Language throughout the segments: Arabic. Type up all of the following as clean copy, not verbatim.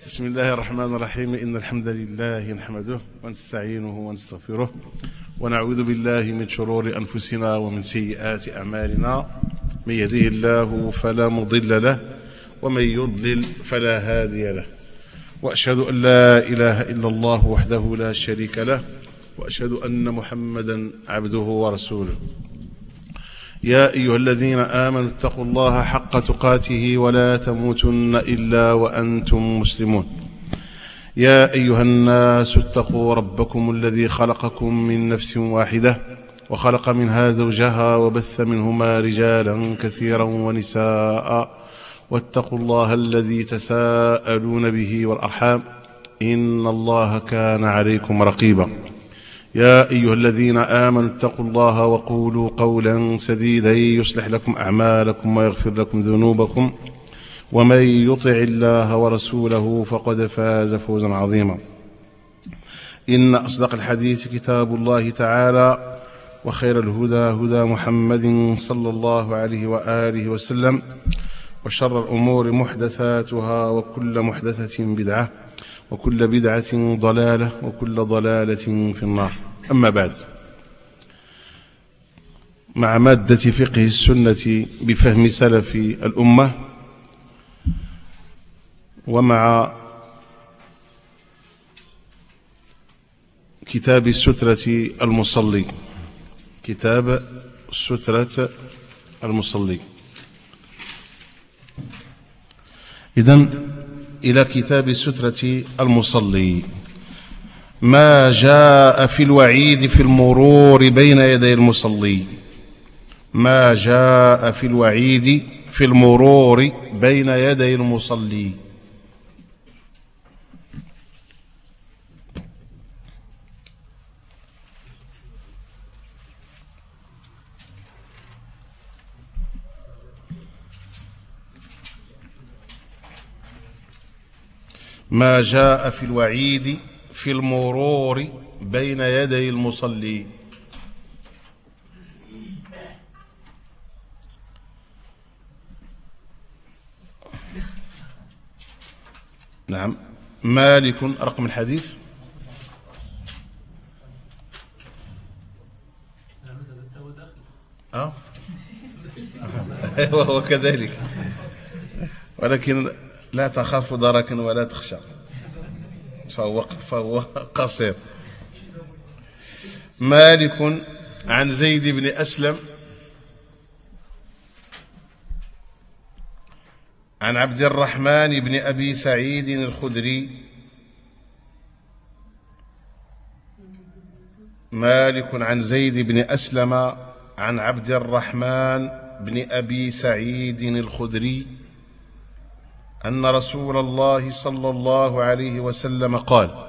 بسم الله الرحمن الرحيم. إن الحمد لله نحمده ونستعينه ونستغفره ونعوذ بالله من شرور أنفسنا ومن سيئات أعمالنا. من يهده الله فلا مضل له ومن يضلل فلا هادي له، وأشهد أن لا إله إلا الله وحده لا شريك له، وأشهد أن محمدا عبده ورسوله. يا أيها الذين آمنوا اتقوا الله حق تقاته ولا تموتن إلا وأنتم مسلمون. يا أيها الناس اتقوا ربكم الذي خلقكم من نفس واحدة وخلق منها زوجها وبث منهما رجالا كثيرا ونساء، واتقوا الله الذي تساءلون به والأرحام إن الله كان عليكم رقيبا. يا أيها الذين آمنوا اتقوا الله وقولوا قولا سديدا يصلح لكم أعمالكم ويغفر لكم ذنوبكم، ومن يطع الله ورسوله فقد فاز فوزا عظيما. إن أصدق الحديث كتاب الله تعالى، وخير الهدى هدى محمد صلى الله عليه وآله وسلم، وشر الأمور محدثاتها، وكل محدثة بدعة، وكل بدعة ضلالة، وكل ضلالة في النار. أما بعد، مع مادة فقه السنة بفهم سلف الأمة، ومع كتاب السترة المصلي، كتاب سترة المصلي. إذن إلى كتاب السترة المصلي. ما جاء في الوعيد في المرور بين يدي المصلي. ما جاء في الوعيد في المرور بين يدي المصلي. ما جاء في الوعيد في المرور بين يدي المصلي. نعم. مالك رقم الحديث وهو كذلك، ولكن لا تخاف دركا ولا تخشى، فهو قصير. مالك عن زيد بن أسلم عن عبد الرحمن بن أبي سعيد الخدري. مالك عن زيد بن أسلم عن عبد الرحمن بن أبي سعيد الخدري أن رسول الله صلى الله عليه وسلم قال: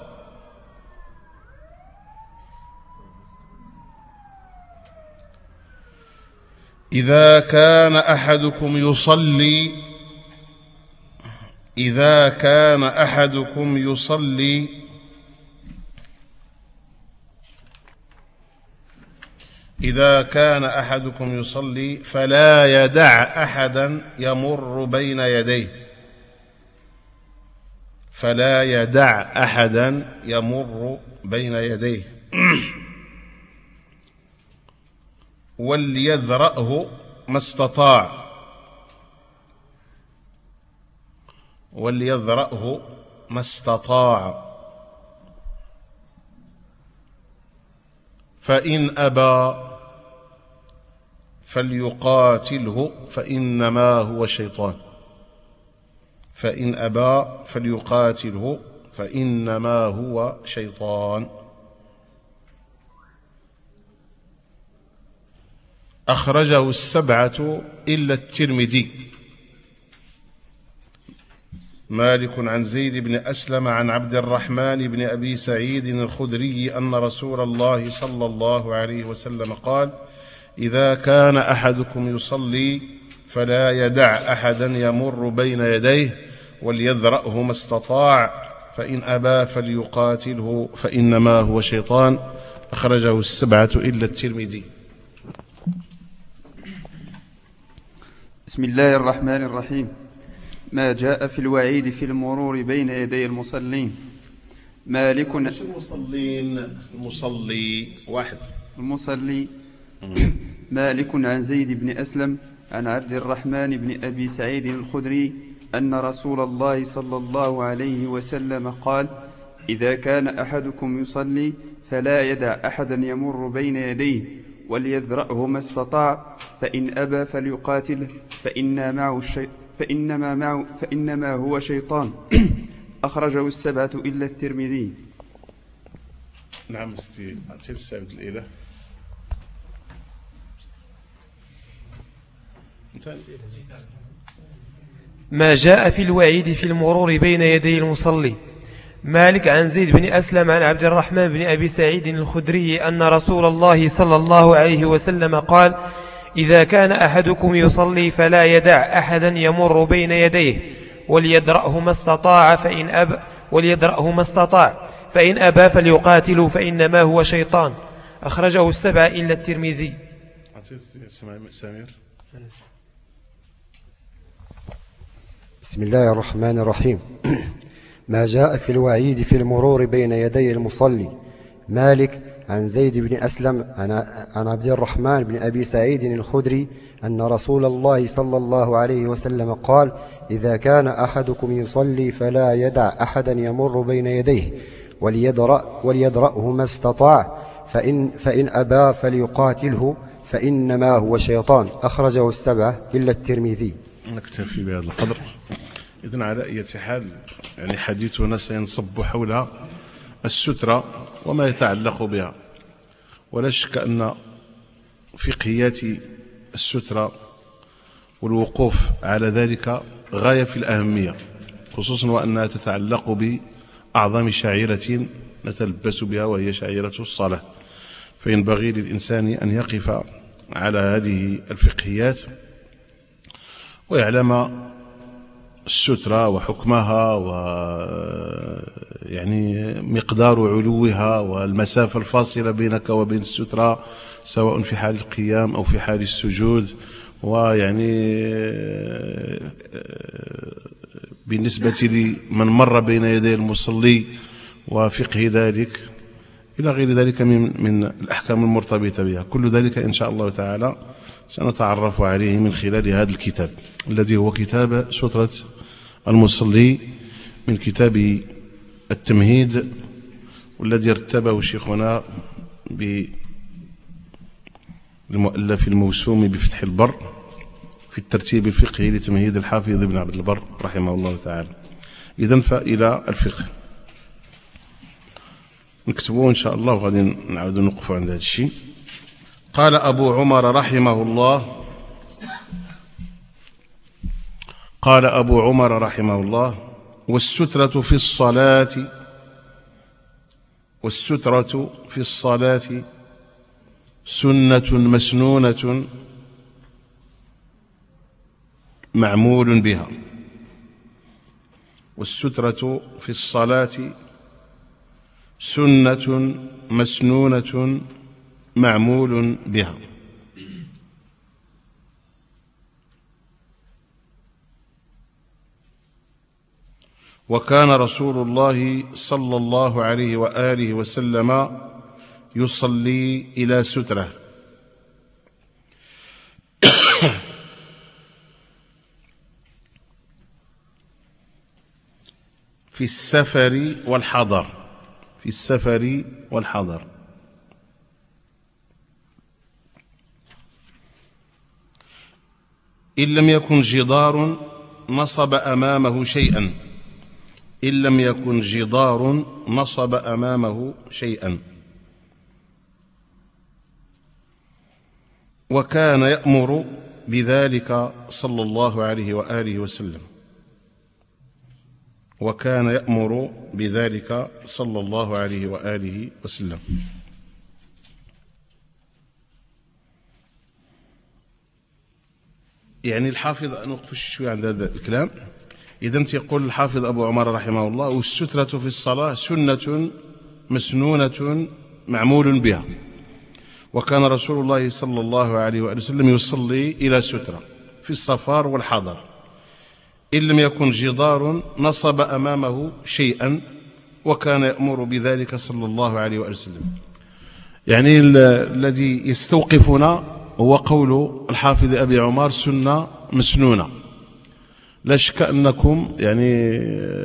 إذا كان أحدكم يصلي فلا يدع أحدا يمر بين يديه، فلا يدع أحدا يمر بين يديه، وليذرأه ما استطاع، وليذرأه ما استطاع، فإن أبى فليقاتله فإنما هو شيطان، فإن أبى فليقاتله فإنما هو شيطان. أخرجه السبعة إلا الترمذي. مالك عن زيد بن أسلم عن عبد الرحمن بن أبي سعيد الخدري أن رسول الله صلى الله عليه وسلم قال: إذا كان أحدكم يصلي فلا يدع أحدا يمر بين يديه، وليذرأه ما استطاع، فإن أبى فليقاتله فإنما هو شيطان. أخرجه السبعة إلا الترمذي. بسم الله الرحمن الرحيم. ما جاء في الوعيد في المرور بين يدي المصلين. مالك المصلي واحد المصلي مالك عن زيد بن أسلم عن عبد الرحمن بن أبي سعيد الخدري أن رسول الله صلى الله عليه وسلم قال: إذا كان أحدكم يصلي فلا يدع أحدا يمر بين يديه وليذرأه ما استطاع، فإن أبى فليقاتله فإنما هو شيطان. أخرجه السبعة إلا الترمذي. نعم ستي أعطي السابق الإله. ما جاء في الوعيد في المرور بين يدي المصلي. مالك عن زيد بن أسلم عن عبد الرحمن بن أبي سعيد الخدري أن رسول الله صلى الله عليه وسلم قال: إذا كان أحدكم يصلي فلا يدع أحدا يمر بين يديه وليدرأه ما استطاع فإن أبى فليقاتل فإنما هو شيطان. أخرجه السبعة إلا الترمذي. بسم الله الرحمن الرحيم. ما جاء في الوعيد في المرور بين يدي المصلي. مالك عن زيد بن أسلم عن عبد الرحمن بن أبي سعيد الخدري أن رسول الله صلى الله عليه وسلم قال: إذا كان أحدكم يصلي فلا يدع أحدا يمر بين يديه وليدرأه ما استطاع، فإن أبى فليقاتله فإنما هو شيطان. أخرجه السبعة إلا الترمذي. نكتفي بهذا القدر. إذن على أي حال يعني حديثنا سينصب حول السترة وما يتعلق بها، ولا شك أن فقهيات السترة والوقوف على ذلك غاية في الأهمية، خصوصا وأنها تتعلق بأعظم شعيرة نتلبس بها وهي شعيرة الصلاة، فينبغي للإنسان أن يقف على هذه الفقهيات ويعلم السترة وحكمها ويعني مقدار علوها والمسافة الفاصلة بينك وبين السترة سواء في حال القيام أو في حال السجود، ويعني بالنسبة لمن مر بين يدي المصلي وفقه ذلك إلى غير ذلك من الأحكام المرتبطة بها. كل ذلك إن شاء الله تعالى سنتعرف عليه من خلال هذا الكتاب الذي هو كتاب سترة المصلي من كتاب التمهيد، والذي ارتبه شيخنا بالمؤلف الموسوم بفتح البر في الترتيب الفقهي لتمهيد الحافظ ابن عبد البر رحمه الله تعالى. إذن فإلى الفقه نكتبوه إن شاء الله وغادي نعود نوقف عند هذا الشيء. قال أبو عمر رحمه الله: والسترة في الصلاة سنة مسنونة معمول بها. والسترة في الصلاة سنة مسنونة معمول بها. وكان رسول الله صلى الله عليه وآله وسلم يصلي إلى سترة في السفر والحضر. إن لم يكن جدار نصب أمامه شيئا، وكان يأمر بذلك صلى الله عليه وآله وسلم. يعني الحافظ نوقف شوية عند هذا الكلام. إذن يقول الحافظ أبو عمر رحمه الله: والسترة في الصلاة سنة مسنونة معمول بها. وكان رسول الله صلى الله عليه وآله وسلم يصلي إلى سترة في السفر والحضر. إن لم يكن جدار نصب أمامه شيئا، وكان يأمر بذلك صلى الله عليه وآله وسلم. يعني الذي يستوقفنا هو قول الحافظ أبي عمر: سنة مسنونة. لا شك أنكم يعني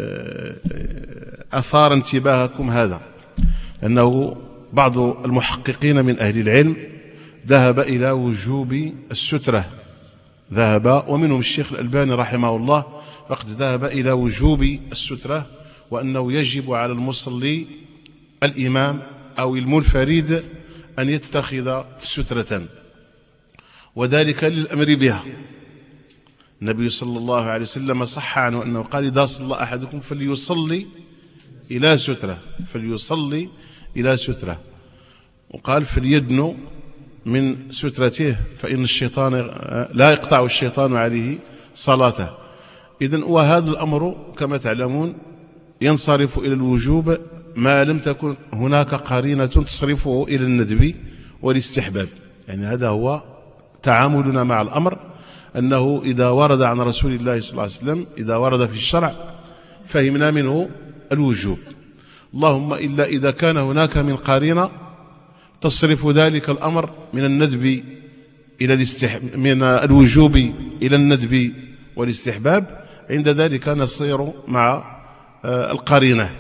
أثار انتباهكم هذا، أنه بعض المحققين من أهل العلم ذهب إلى وجوب السترة، ومنهم الشيخ الألباني رحمه الله فقد ذهب إلى وجوب السترة، وأنه يجب على المصلي الإمام أو المنفرد أن يتخذ سترة، وذلك للأمر بها. النبي صلى الله عليه وسلم صح عنه أنه قال: إذا صلى أحدكم فليصلي إلى سترة، وقال: فليدنو من سترته فإن الشيطان لا يقطع الشيطان عليه صلاته. إذن وهذا الأمر كما تعلمون ينصرف إلى الوجوب ما لم تكن هناك قرينة تصرفه إلى الندب والاستحباب. يعني هذا هو تعاملنا مع الأمر، أنه إذا ورد عن رسول الله صلى الله عليه وسلم، إذا ورد في الشرع فهمنا منه الوجوب، اللهم إلا إذا كان هناك من قرينة تصرف ذلك الأمر من الندب إلى من الوجوب إلى الندب والاستحباب، عند ذلك نسير مع القرينة،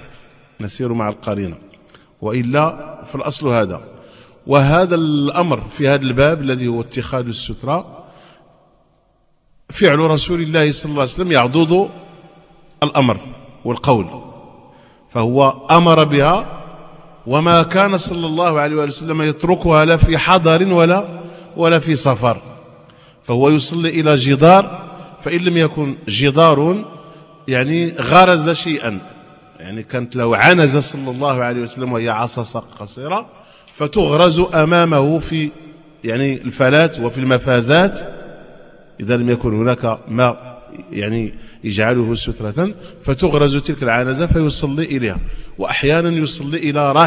وإلا فالأصل هذا. وهذا الأمر في هذا الباب الذي هو اتخاذ السترة فعل رسول الله صلى الله عليه وسلم يعضد الأمر والقول، فهو أمر بها، وما كان صلى الله عليه وسلم يتركها لا في حضر ولا في سفر، فهو يصلي إلى جدار، فإن لم يكن جدار يعني غرز شيئا، يعني كانت له عنزة صلى الله عليه وسلم وهي عصصة قصيرة فتغرز أمامه في يعني الفلات وفي المفازات، إذا لم يكن هناك ما يعني يجعله سترة فتغرز تلك العنزة فيصلي إليها، وأحيانا يصلي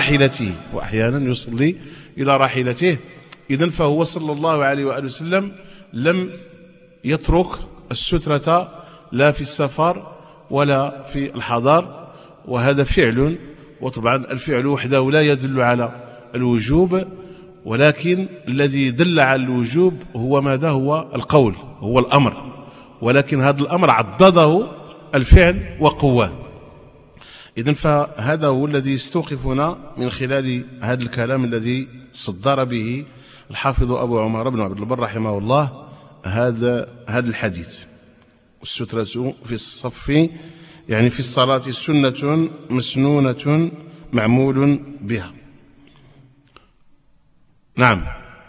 إلى راحلته. إذن فهو صلى الله عليه وآله وسلم لم يترك السترة لا في السفر ولا في الحضر، وهذا فعل، وطبعا الفعل وحده لا يدل على الوجوب، ولكن الذي دل على الوجوب هو ماذا؟ هو القول، هو الأمر، ولكن هذا الأمر عضده الفعل وقواه. إذن فهذا هو الذي يستوقفنا من خلال هذا الكلام الذي صدر به الحافظ أبو عمر بن عبد البر رحمه الله هذا الحديث: السترة في الصف يعني في الصلاة سنة مسنونة معمول بها. نعم.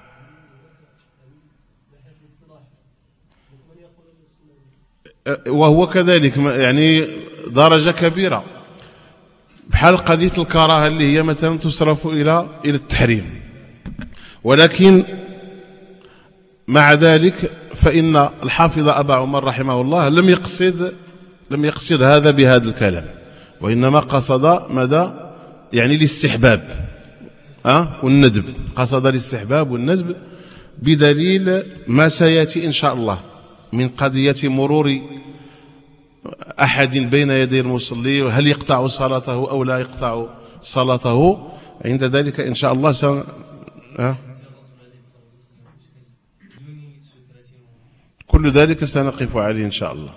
وهو كذلك يعني درجة كبيرة، بحال قضية الكراهة اللي هي مثلا تصرف إلى التحريم، ولكن مع ذلك فإن الحافظ أبا عمر رحمه الله لم يقصد هذا بهذا الكلام، وإنما قصد ماذا؟ يعني الاستحباب والندب، قصد الاستحباب والندب بدليل ما سيأتي إن شاء الله من قضية مرور أحد بين يدي المصلي، هل يقطع صلاته أو لا يقطع صلاته. عند ذلك إن شاء الله كل ذلك سنقف عليه إن شاء الله.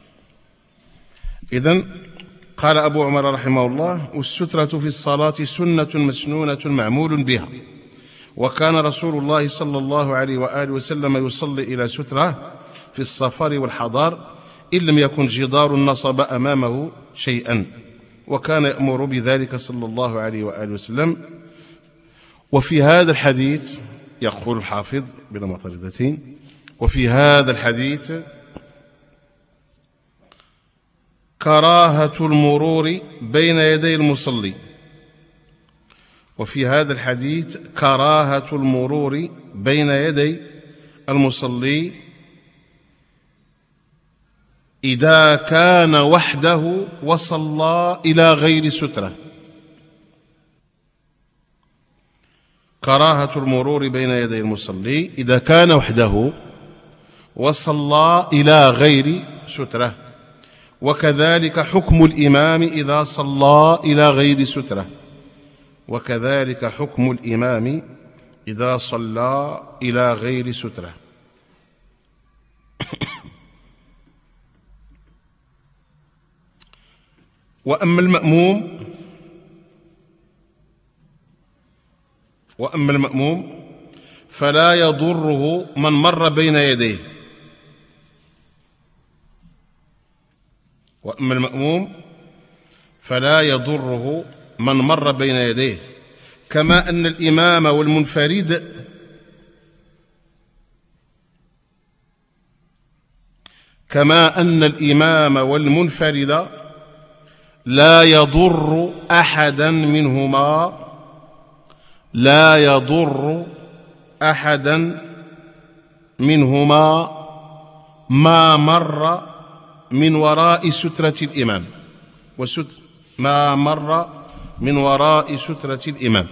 إذن قال أبو عمر رحمه الله: والسترة في الصلاة سنة مسنونة معمول بها، وكان رسول الله صلى الله عليه وآله وسلم يصلي إلى سترة في السفر والحضر إن لم يكن جدار نصب أمامه شيئا، وكان يأمر بذلك صلى الله عليه وآله وسلم. وفي هذا الحديث يقول الحافظ بلا معترضتين: وفي هذا الحديث كراهة المرور بين يدي المصلي، وفي هذا الحديث كراهة المرور بين يدي المصلي إذا كان وحده وصلى إلى غير سترة. كراهة المرور بين يدي المصلي إذا كان وحده وصلى إلى غير سترة، وكذلك حكم الإمام إذا صلى إلى غير سترة. وكذلك حكم الإمام إذا صلى إلى غير سترة. وأما المأموم فلا يضره من مر بين يديه. وأما المأموم فلا يضره من مر بين يديه، كما أن الإمام والمنفرد لا يضر أحدا منهما ما مر من وراء سترة الإمام. ما مر من وراء سترة الإمام.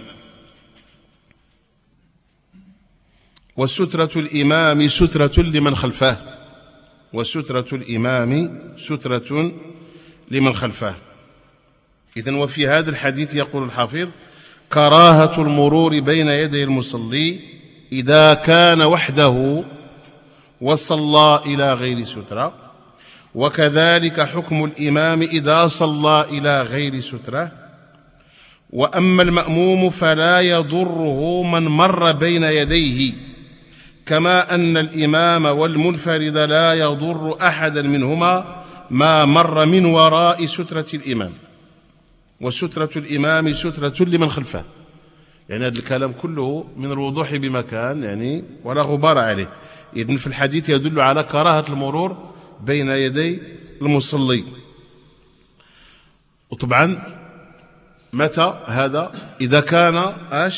وسترة الإمام سترة لمن خلفه. وسترة الإمام سترة لمن خلفه. إذن وفي هذا الحديث يقول الحافظ: كراهة المرور بين يدي المصلي إذا كان وحده وصلى إلى غير سترة، وكذلك حكم الإمام إذا صلى إلى غير سترة. وأما المأموم فلا يضره من مر بين يديه، كما أن الإمام والمنفرد لا يضر أحدا منهما ما مر من وراء سترة الإمام. وسترة الإمام سترة لمن خلفه. يعني هذا الكلام كله من الوضوح بمكان، يعني ولا غبار عليه. إذن في الحديث يدل على كراهة المرور بين يدي المصلي. وطبعا متى هذا؟ إذا كان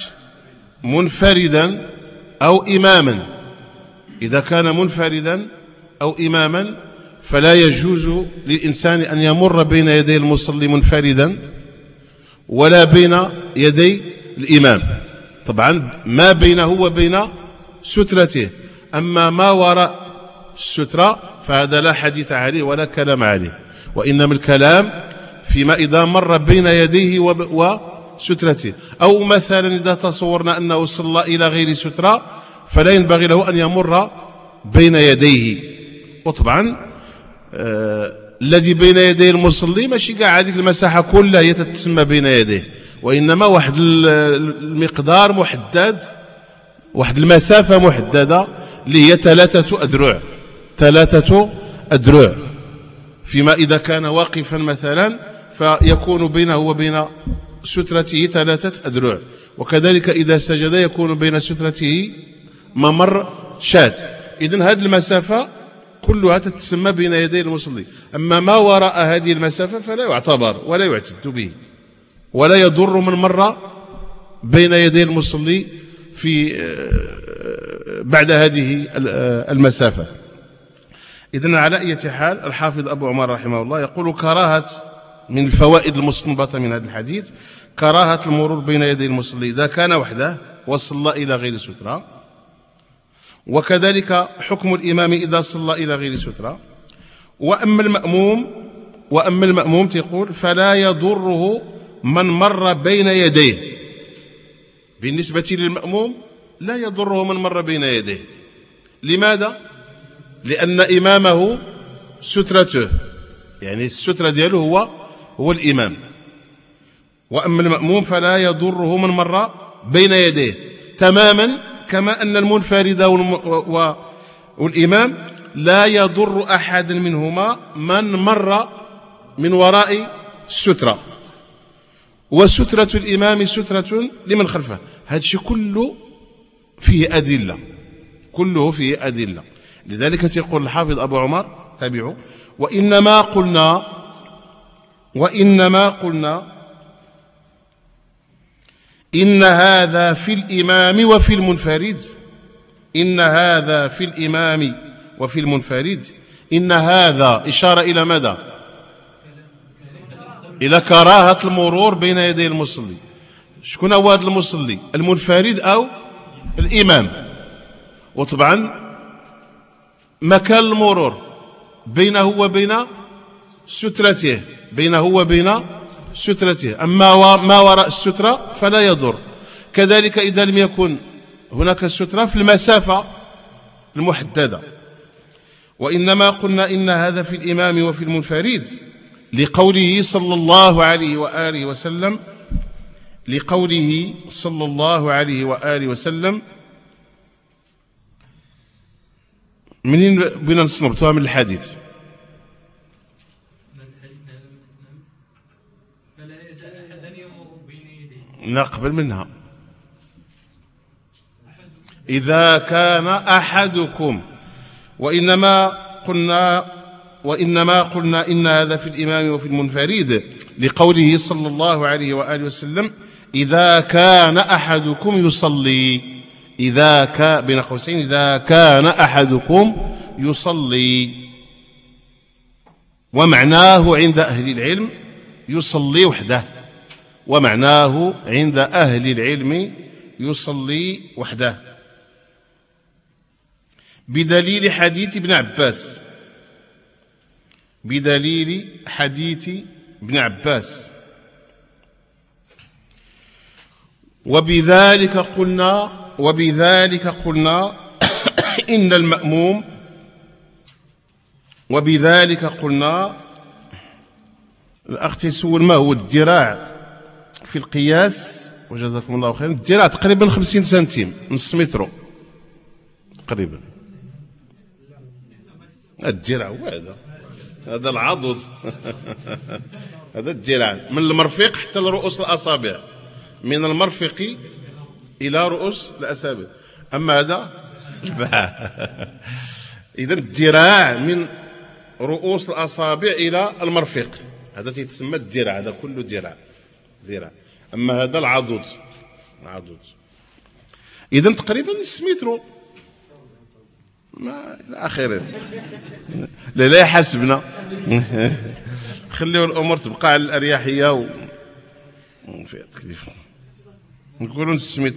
منفردا أو إماما. إذا كان منفردا أو إماما فلا يجوز للإنسان أن يمر بين يدي المصلي منفردا ولا بين يدي الإمام، طبعا ما بينه وبين سترته. أما ما وراء السترة فهذا لا حديث عليه ولا كلام عليه، وإنما الكلام فيما إذا مر بين يديه وسترته. أو مثلا إذا تصورنا أنه صلى إلى غير سترة فلا ينبغي له أن يمر بين يديه. وطبعا الذي بين يدي المصلي ماشي كاع هذيك المساحة كلها هي تتسمى بين يديه، وإنما واحد المقدار محدد، واحد المسافة محددة اللي هي 3 أذرع. 3 أذرع. فيما إذا كان واقفا مثلا فيكون بينه وبين سترته 3 أذرع، وكذلك إذا سجد يكون بين سترته ممر شاة. إذن هذه المسافة كلها تتسمى بين يدي المصلي. أما ما وراء هذه المسافة فلا يعتبر ولا يعتد به، ولا يضر من مر بين يدي المصلي بعد هذه المسافة. إذن على أي حال الحافظ أبو عمر رحمه الله يقول: كراهة من الفوائد المستنبطة من هذا الحديث كراهة المرور بين يدي المصلي إذا كان وحده وصلى إلى غير سترة، وكذلك حكم الإمام إذا صلى إلى غير سترة. وأما المأموم تقول: فلا يضره من مر بين يديه. بالنسبة للمأموم لا يضره من مر بين يديه. لماذا؟ لأن إمامه سترته، يعني السترة دياله هو الإمام. وأما المأموم فلا يضره من مر بين يديه، تماما كما أن المنفرد والإمام لا يضر أحد منهما من مر من وراء السترة. وسترة الإمام سترة لمن خلفه. هذا الشيء كله فيه أدلة، كله فيه أدلة. لذلك يقول الحافظ أبو عمر: تابعوا: وإنما قلنا إن هذا في الإمام وفي المنفرد. إن هذا في الإمام وفي المنفرد. إن هذا إشارة إلى ماذا؟ إلى كراهة المرور بين يدي المصلي. شكون هو هذا المصلي؟ المنفرد أو الإمام. وطبعا مكان المرور بينه وبين سترته، بينه وبين سترته، أما ما وراء السترة فلا يضر. كذلك إذا لم يكن هناك سترة في المسافة المحددة. وإنما قلنا إن هذا في الإمام وفي المنفرد لقوله صلى الله عليه وآله وسلم، لقوله صلى الله عليه وآله وسلم. منين بنا نستنبطوها من الحديث؟ نقبل منها إذا كان أحدكم، وإنما قلنا إن هذا في الإمام وفي المنفرد لقوله صلى الله عليه وآله وسلم إذا كان أحدكم يصلي، بين قوسين إذا كان أحدكم يصلي، ومعناه عند أهل العلم يصلي وحده، ومعناه عند أهل العلم يصلي وحده، بدليل حديث ابن عباس، بدليل حديث ابن عباس. وبذلك قلنا إن المأموم، وبذلك قلنا الأخ تيسول ما هو الذراع في القياس، وجزاكم الله خيرا. الذراع تقريبا 50 سنتيم، نص متر تقريبا. الذراع هو هذا العضد هذا الذراع من المرفق حتى لرؤوس الأصابع، من المرفق إلى رؤوس الأصابع. أما هذا إذن الذراع من رؤوس الأصابع إلى المرفق، هذا يتسمى الذراع، هذا كله ذراع. أما هذا العضد إذن تقريبا 6 متر ما إلى آخره. لا يحسبنا خليوا الأمور تبقى على الأريحية فيها تكليف. نقولوا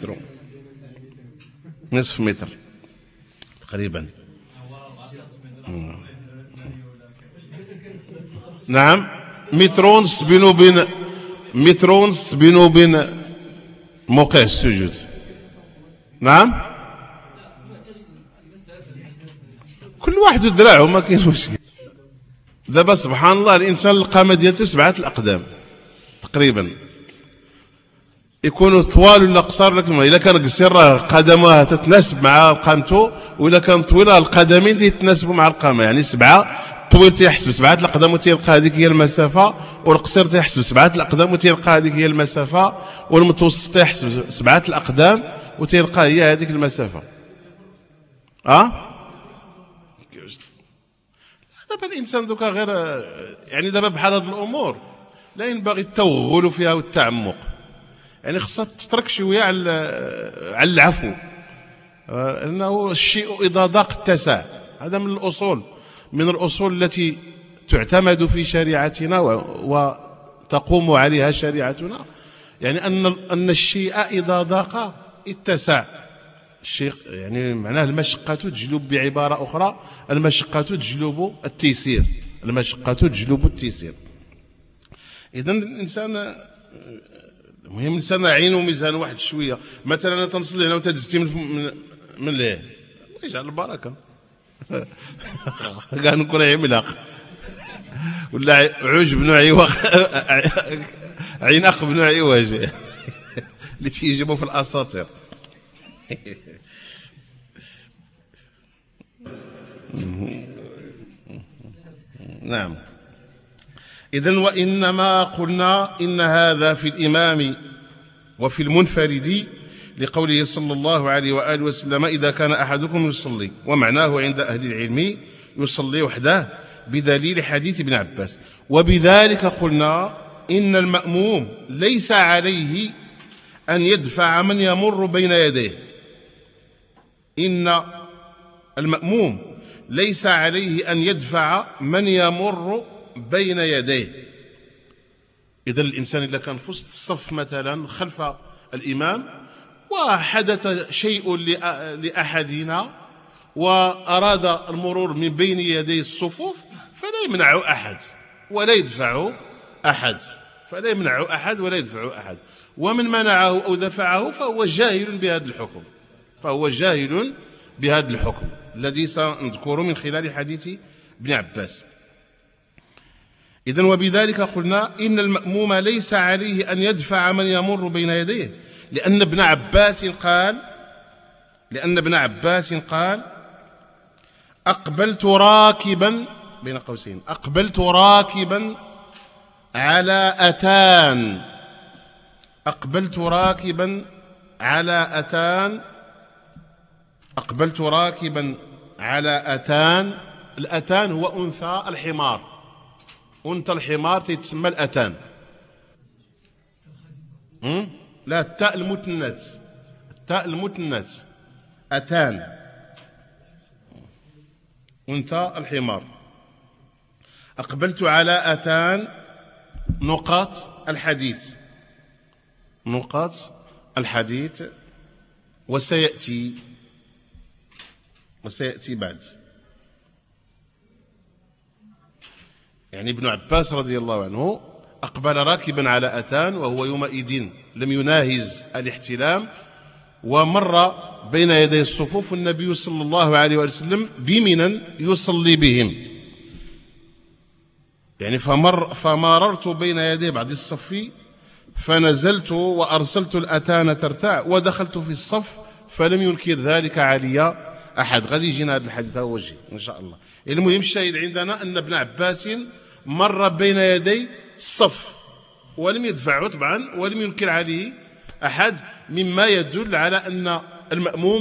نصف متر تقريبا. نعم، مترونس بينه وبين موقع السجود. نعم، كل واحد ذراعه ما كاين مشكل. دابا سبحان الله الانسان القامه ديالته 7 الأقدام تقريبا، يكونوا طوال ولا قصار، لكن الا كان قصير راه قدمه تتناسب مع قامته، والا كان طويل القدمين تيتناسبوا مع القامه. يعني 7 الطويل تيحسب 7 الأقدام وتيلقى هذيك هي المسافه، والقصير تيحسب 7 الأقدام وتيلقى هذيك هي المسافه، والمتوسط تيحسب 7 الأقدام وتيلقى هي هذيك المسافه. دابا الانسان دوكا غير يعني دابا بحال هذه الامور لا ينبغي التوغل فيها والتعمق، يعني خصها تترك شويه على العفو، لانه الشيء اذا ضاق اتسع. هذا من الاصول التي تعتمد في شريعتنا وتقوم عليها شريعتنا، يعني ان الشيء اذا ضاق اتسع. الشيء يعني معناه المشقة تجلب، بعبارة أخرى المشقة تجلب التيسير، إذن الإنسان المهم الإنسان عينه ميزان واحد شوية. مثلا أنا تنصلي هنا وأنت دزتي من ليه الله يجعل البركة كاع نكون عملاق ولا عوج بن عوق عناق بن عوج اللي تيجيبوا في الأساطير. نعم، إذن وإنما قلنا إن هذا في الإمام وفي المنفرد لقوله صلى الله عليه وآله وسلم إذا كان أحدكم يصلي، ومعناه عند أهل العلم يصلي وحده، بدليل حديث ابن عباس. وبذلك قلنا إن المأموم ليس عليه أن يدفع من يمر بين يديه. إن المأموم ليس عليه أن يدفع من يمر بين يديه. إذا الإنسان إذا كان في وسط الصف مثلا خلف الإمام وحدث شيء لأحدنا وأراد المرور من بين يدي الصفوف فلا يمنع أحد، ولا يدفعه أحد، فلا يمنعه أحد ولا يدفعه أحد. ومن منعه أو دفعه فهو جاهل بهذا الحكم، فهو جاهل بهذا الحكم الذي سنذكره من خلال حديث ابن عباس. إذن وبذلك قلنا إن المأموم ليس عليه أن يدفع من يمر بين يديه، لأن ابن عباس قال أقبلت راكبا بين قوسين أقبلت راكبا على أتان، أقبلت راكبا على أتان، أقبلت راكبا على أتان. الأتان هو أنثى الحمار، أنثى الحمار تسمى الأتان. لا، التاء المثنث، التاء المثنث أتان، أنثى الحمار. أقبلت على أتان نقاط الحديث، نقاط الحديث، وسيأتي بعد. يعني ابن عباس رضي الله عنه أقبل راكبا على أتان وهو يومئذ لم يناهز الاحتلام، ومر بين يدي الصفوف النبي صلى الله عليه وسلم بمنى يصلي بهم. يعني فمررت بين يدي بعد الصف فنزلت وأرسلت الأتان ترتاع ودخلت في الصف فلم ينكر ذلك علي أحد. غادي يجينا هذا الحديث هو وجهي إن شاء الله. المهم الشاهد عندنا أن ابن عباس مر بين يدي الصف ولم يدفعه طبعا ولم ينكر عليه أحد، مما يدل على أن المأموم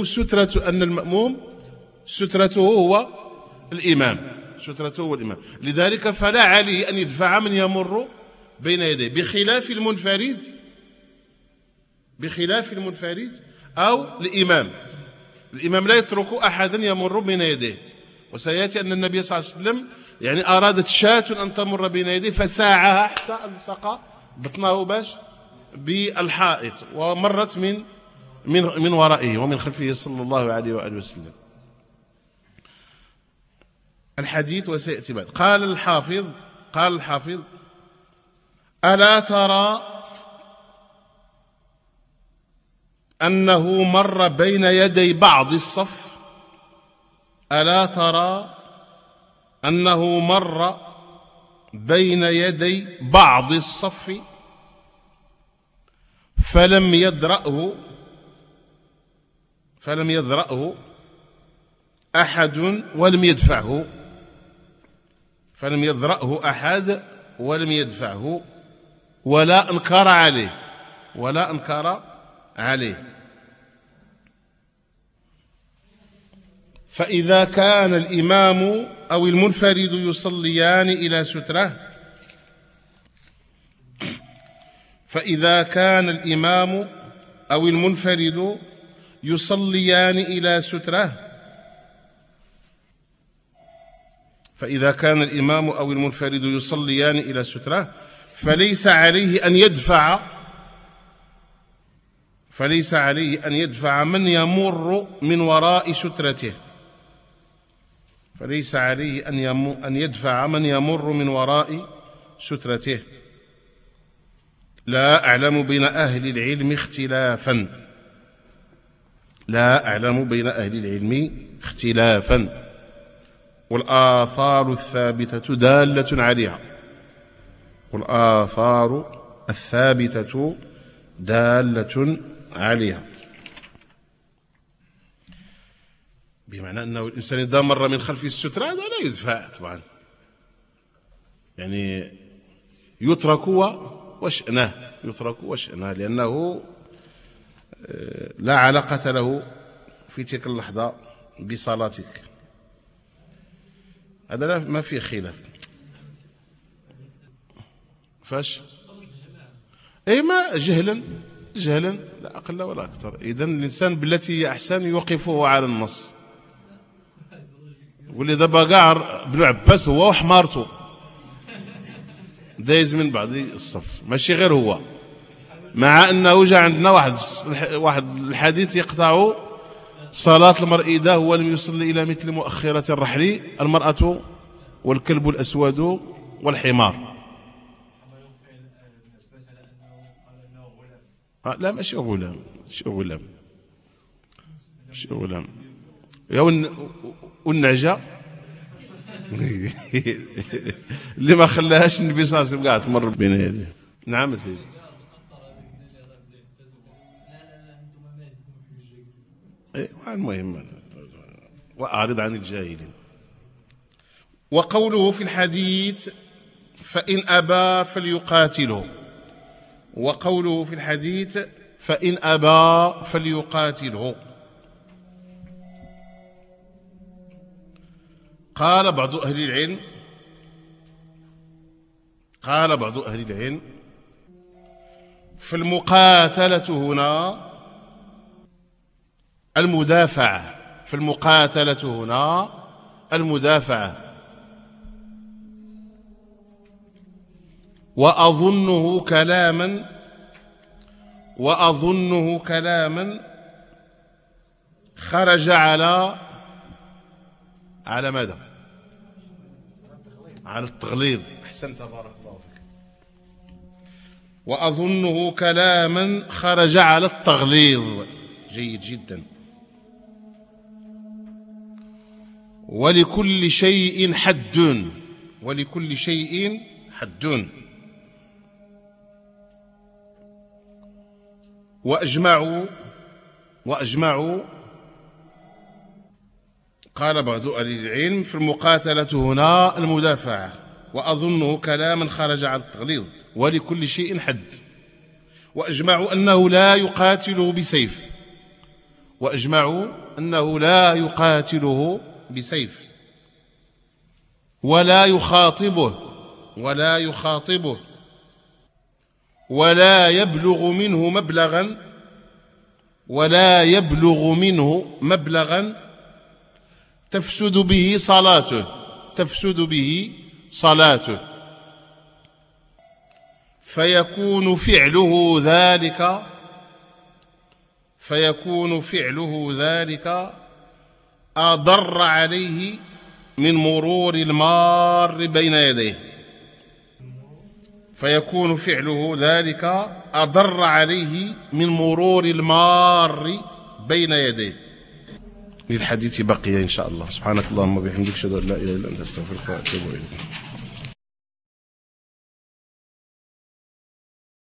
سترته هو الإمام، سترته هو الإمام. لذلك فلا عليه أن يدفع من يمر بين يديه، بخلاف المنفرد أو الإمام. الإمام لا يترك أحدا يمر بين يديه. وسيأتي أن النبي صلى الله عليه وسلم يعني أرادت شاة أن تمر بين يديه فساعها حتى ألصق بطنه باش بالحائط ومرت من ورائه ومن خلفه صلى الله عليه وآله وسلم. الحديث وسيأتي بعد. قال الحافظ ألا ترى أنه مر بين يدي بعض الصف؟ ألا ترى أنه مر بين يدي بعض الصف فلم يذرأه أحد ولم يدفعه، فلم يذرأه أحد ولم يدفعه ولا أنكر عليه. فإذا كان الإمام أو المنفرد يصليان إلى سترة، فإذا كان الإمام أو المنفرد يصليان إلى سترة، فإذا كان الإمام أو المنفرد يصليان إلى سترة فليس عليه أن يدفع من يمر من وراء سترته، فليس عليه أن يدفع من يمر من وراء سترته. لا أعلم بين أهل العلم اختلافا، والآثار الثابتة دالة عليها، والآثار الثابتة دالة عليها. بمعنى أنه الإنسان إذا مر من خلف السترة هذا لا يدفع طبعا، يعني يترك وشأنه، لأنه لا علاقة له في تلك اللحظة بصلاتك. هذا ما فيه خلاف. فاش؟ أي ما جهلا لا أقل ولا أكثر. إذن الإنسان بالتي هي أحسن يوقفه على النص. واللي دابا كاع ابن عباس هو وحمارته دايز من بعض الصف، ماشي غير هو، مع أنه جاء عندنا واحد الحديث يقطع صلاة المرء إذا هو لم يصلي إلى مثل مؤخرة الرحل، المرأة والكلب الأسود والحمار. لا ماشي غلام، ماشي غلام يا والنعجة اللي ما خلاهاش النبي صلى الله عليه وسلم قاعد تمر بين يديه. نعم سيدي. المهم وأعرض عن الجاهلين. وقوله في الحديث فإن أبى فليقاتله، وقوله في الحديث فإن أبى فليقاتله. قال بعض أهل العلم فالمقاتلة هنا المدافعة، وأظنه كلاما خرج على ماذا؟ على التغليظ. أحسنت بارك الله فيك. وأظنه كلاما خرج على التغليظ. جيد جدا. ولكل شيء حد، وأجمعوا قال بعض أهل العلم في المقاتلة هنا المدافعة، وأظنه كلاما خرج على التغليظ، ولكل شيء حد. وأجمعوا أنه لا يقاتله بسيف، ولا يخاطبه ولا يبلغ منه مبلغا تفسد به صلاته، فيكون فعله ذلك أضر عليه من مرور المار بين يديه. للحديث بقية إن شاء الله. سبحانك اللهم وبحمدك أشهد أن لا إله إلا أنت أستغفرك وأتوب إليك.